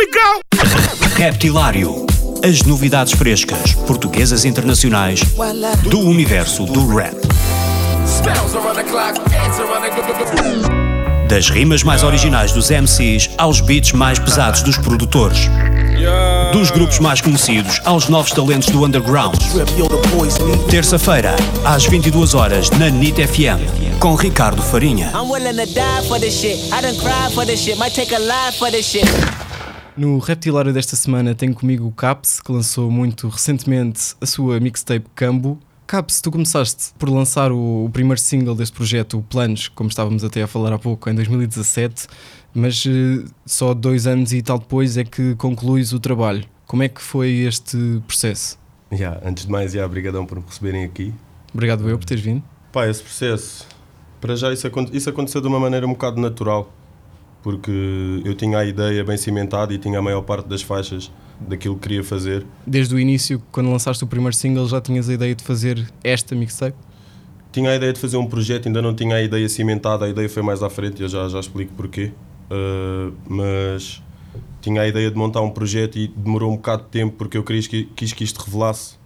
Reptilário. As novidades frescas, portuguesas e internacionais, do universo do rap. Das rimas mais originais dos MCs aos beats mais pesados dos produtores. Dos grupos mais conhecidos aos novos talentos do underground. Terça-feira, às 22 horas, na NIT FM, com Ricardo Farinha. No Reptilário desta semana tenho comigo o Caps, que lançou muito recentemente a sua mixtape Cambo. Caps, tu começaste por lançar o primeiro single deste projeto, o Planos, como estávamos até a falar há pouco, em 2017, mas só 2 anos e tal depois é que concluís o trabalho. Como é que foi este processo? Antes de mais, obrigadão por me receberem aqui. Obrigado eu por teres vindo. Esse processo, para já isso aconteceu de uma maneira um bocado natural, porque eu tinha a ideia bem cimentada e tinha a maior parte das faixas daquilo que queria fazer. Desde o início, quando lançaste o primeiro single, já tinhas a ideia de fazer esta mixtape? Tinha a ideia de fazer um projeto, ainda não tinha a ideia cimentada, a ideia foi mais à frente e eu já explico porquê. Mas tinha a ideia de montar um projeto e demorou um bocado de tempo porque eu quis que isto revelasse